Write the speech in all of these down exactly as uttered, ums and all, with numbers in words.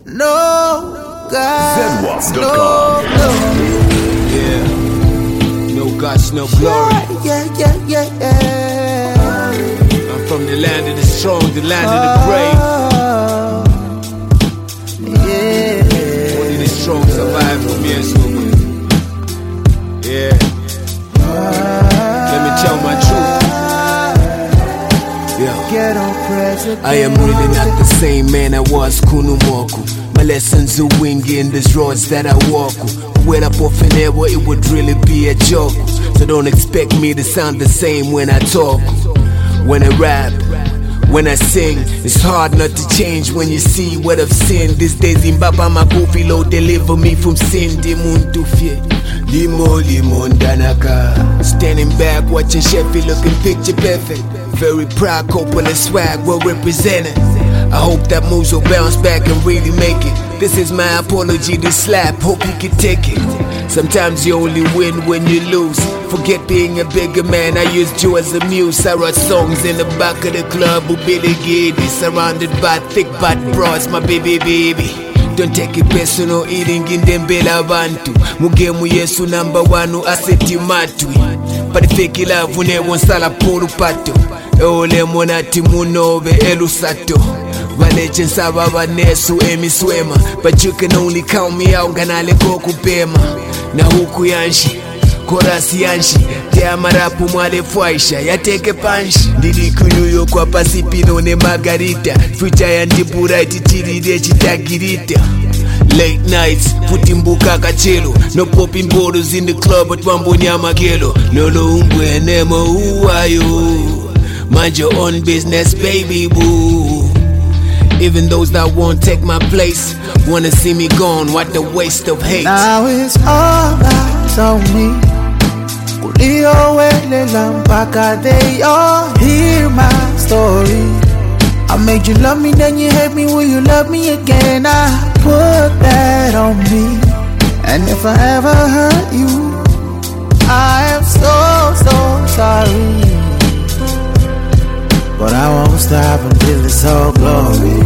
No God, Z W A P dot no com. glory. Yeah, no gods, no glory. Yeah, yeah, yeah, yeah. I'm from the land of the strong, the land of the brave. Oh, yeah. Only the strong survive from here, so yeah. Let me tell my truth. Yeah. Ghetto president. I am really not the same man I was Kunumoku. My lessons are winging in these roads that I walk. Went up off an air where it would really be a joke. So don't expect me to sound the same when I talk. When I rap, when I sing, it's hard not to change when you see what I've seen. These days in Baba Makufilo deliver me from sin. Dimuntu fie Limo limo ndanaka. Standing back watching Sheffy looking picture perfect. Very proud, Coppola swag, well represented. I hope that moves will bounce back and really make it. This is my apology to Slap, hope you can take it. Sometimes you only win when you lose. Forget being a bigger man, I used you as a muse. I wrote songs in the back of the club who be the giddy. Surrounded by thick bad bras, my baby baby. Don't take it personal, eating in them bela bantu. Mugemu yesu number one, aseti matwi. But the fake love when they won't sala polu pato. Ole monati munobe elusato. Valeche sababa nesu emiswema. But you can only count me out, ganale koku pema. Na huku yanshi, korasi yanshi. Te amarapu mwale fwaisha, ya teke panshi. Ndidi kuyuyo kwa pasipino ne margarita. Future ya ndipura ititiride chitagirita. Late nights, putting buka kachelo. No popping bottles in the club, but wambo nyama gelo. No no umbwe nemo, who are you? Mind your own business, baby boo. Even those that won't take my place wanna see me gone, what the waste of hate. Now it's all eyes on me. Kulio wele lampaka, they all hear my story. I made you love me, then you hate me, will you love me again? I put that on me. And if I ever hurt you, I am so, so sorry. But I won't stop until it's all glory.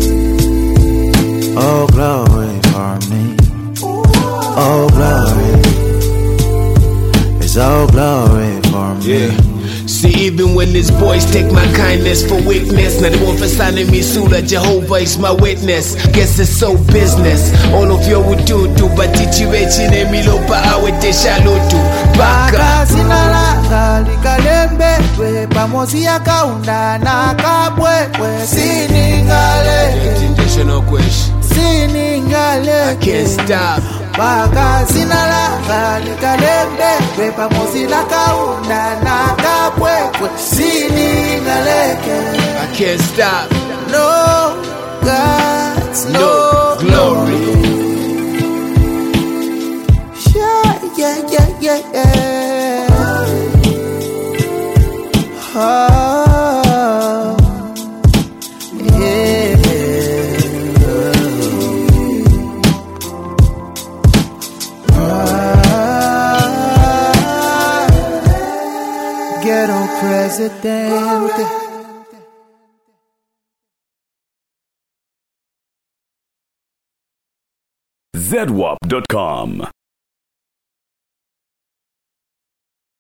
Oh glory for me. Oh glory. It's all glory for me. Yeah. See, even when these boys take my kindness for weakness, now they won't for signing me sooner. Jehovah is my witness. Guess it's so business. All of you would do do, but teach you in milo pa awete shalutu. Baka sinalanga likalembe we pamozi akaunda na kabwe siningale. Intentional question. Siningale. I can't stop. Baka sinalanga likalembe we pamozi akaunda na kabwe siningaleke. I can't stop. No gods, no, no glory. Yeah, yeah, yeah, yeah, yeah. Oh, yeah. Oh, ghetto president. Z W A P dot com.